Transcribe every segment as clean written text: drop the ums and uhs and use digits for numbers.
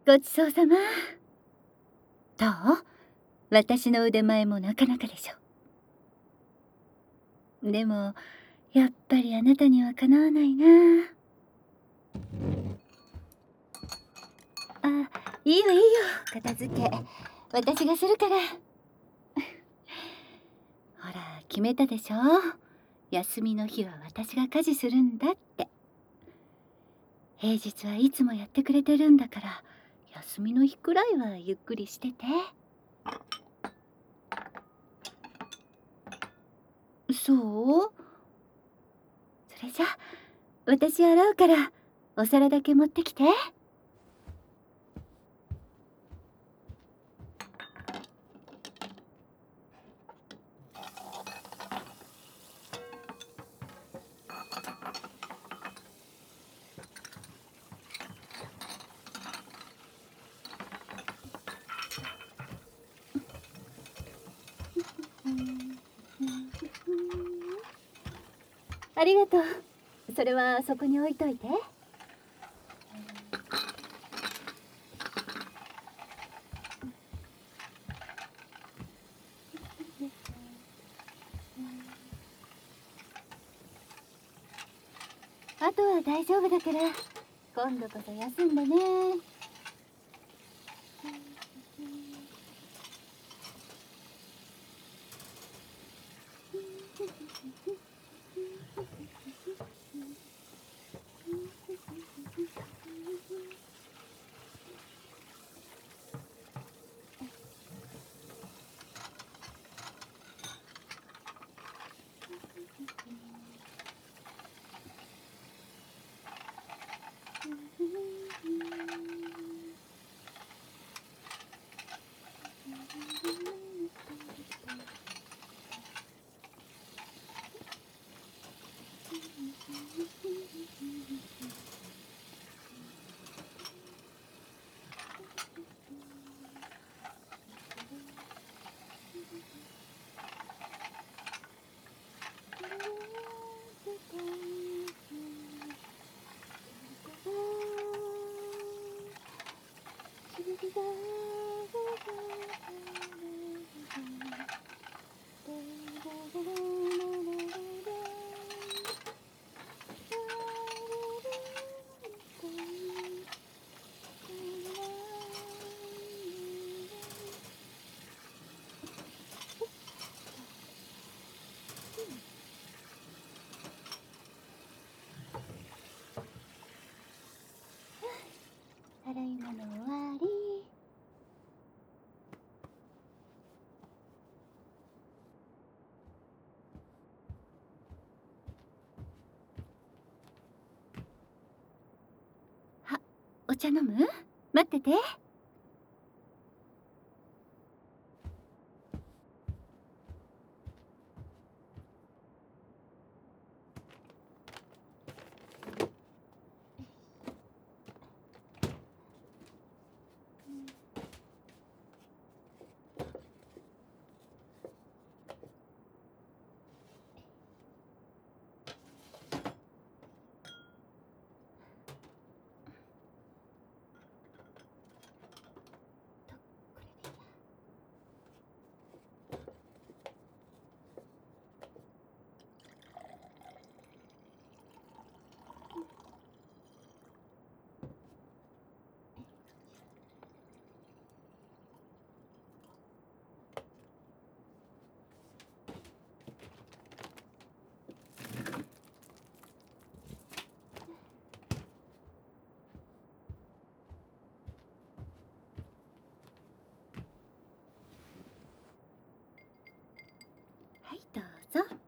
ごちそうさま。どう？私の腕前もなかなかでしょ。でもやっぱりあなたにはかなわないな。あ、いいよいいよ、片付け私がするから。ほら決めたでしょ。休みの日は私が家事するんだって。平日はいつもやってくれてるんだから、休みの日くらいはゆっくりしてて。そう？それじゃ私洗うからお皿だけ持ってきて。ありがとう。それはそこに置いといて。あとは大丈夫だから、今度こそ休んでね。洗い物終わり。あ、お茶飲む？待ってて。はい、どうぞ。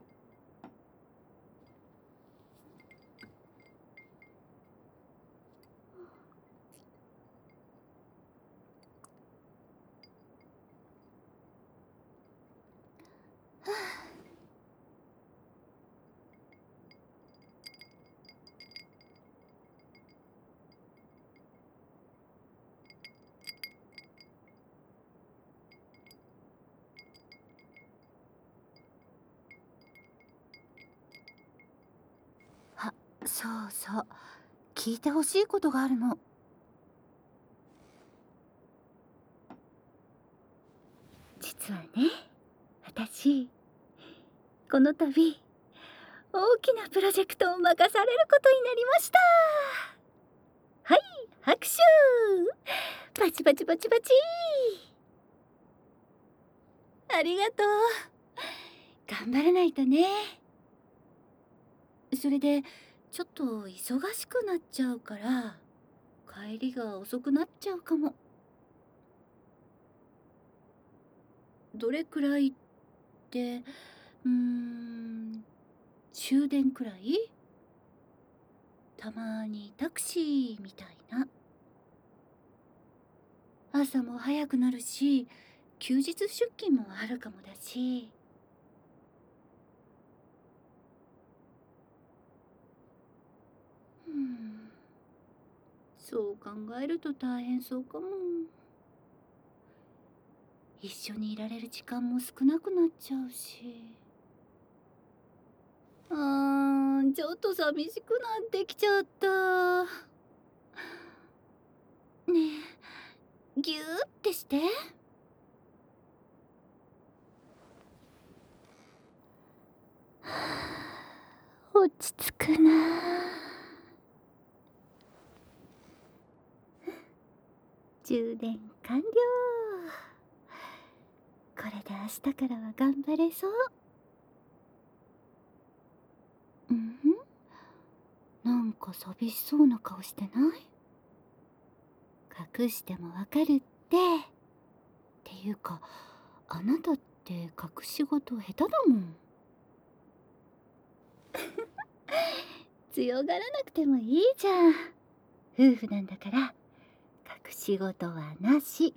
あ、そうそう、聞いてほしいことがあるの。 実はね、私この度大きなプロジェクトを任されることになりました。はい、拍手。パチパチパチパチ。ありがとう。頑張らないとね。それでちょっと忙しくなっちゃうから帰りが遅くなっちゃうかも。どれくらいって、終電くらい？たまにタクシーみたいな。朝も早くなるし、休日出勤もあるかもだし。うん、そう考えると大変そうかも。一緒にいられる時間も少なくなっちゃうし。ちょっと寂しくなってきちゃった。ねえ、ぎゅーってして。落ち着くな。充電完了。これで明日からは頑張れそう。なんか寂しそうな顔してない？隠してもわかるって。っていうか、あなたって隠し事下手だもん。強がらなくてもいいじゃん。夫婦なんだから隠し事はなし。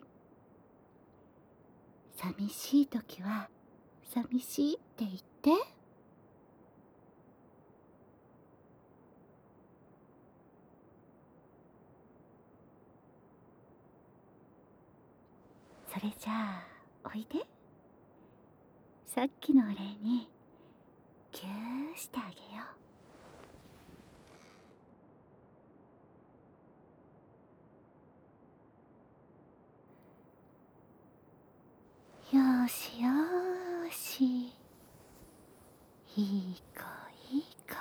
寂しい時は寂しいって言って。それじゃあおいで。さっきのお礼にぎゅーしてあげよう。よーしよーし。いい子いい子。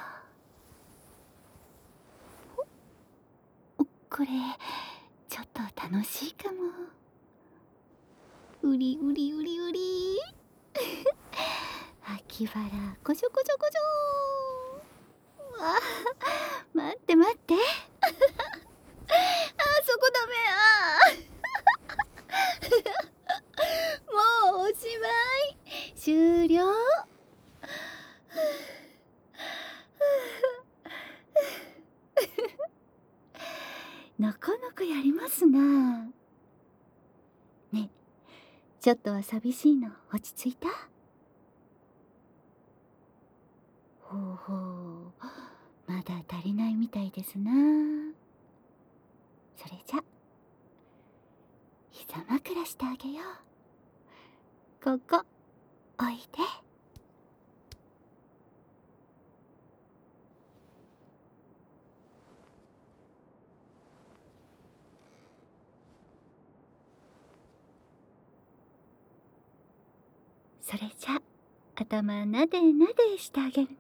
これちょっと楽しいかも。うりうりうりうり。秋バラこしょこしょこしょ。待って待って。そこダメ。もうおしまい。終了。なかなかやりますな。ね、ちょっとは寂しいの落ち着いた？ほうほう、まだ足りないみたいですな。それじゃ膝枕してあげよう。ここおいで。それじゃ頭なでなでしてあげるね。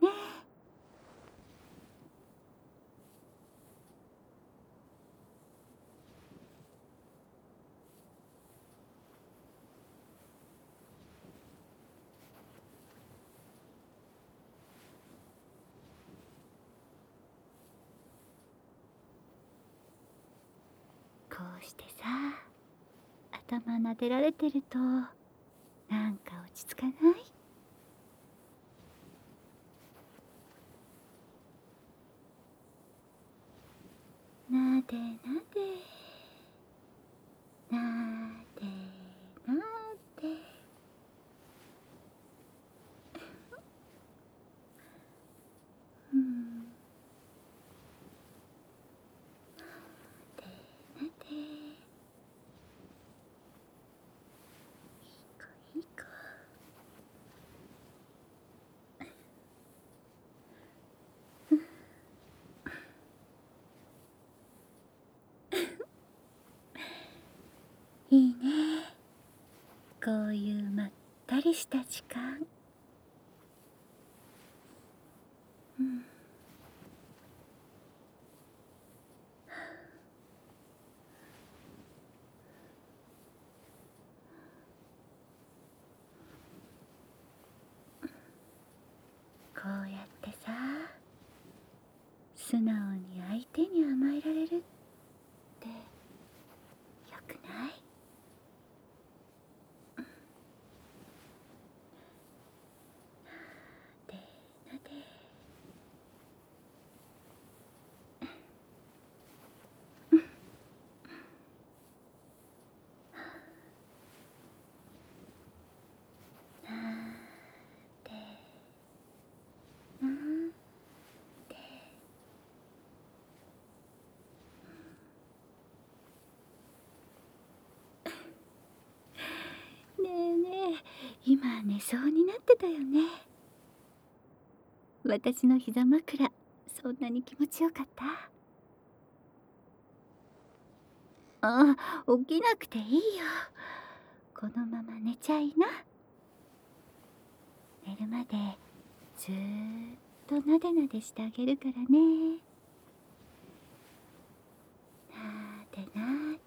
こうしてさ、頭撫でられてるとなんか落ち着かない？なでなでなでなで。うん、なでなで。いい子。いいね。 こういうまったりした時間、こうやってさ、素直に相手に甘えられるってよくない？でなででなで。ねえねえ、今寝そうになってたよね。私の膝枕、そんなに気持ちよかった？ああ、起きなくていいよ。このまま寝ちゃいな。寝るまでずーっとなでなでしてあげるからね。なでな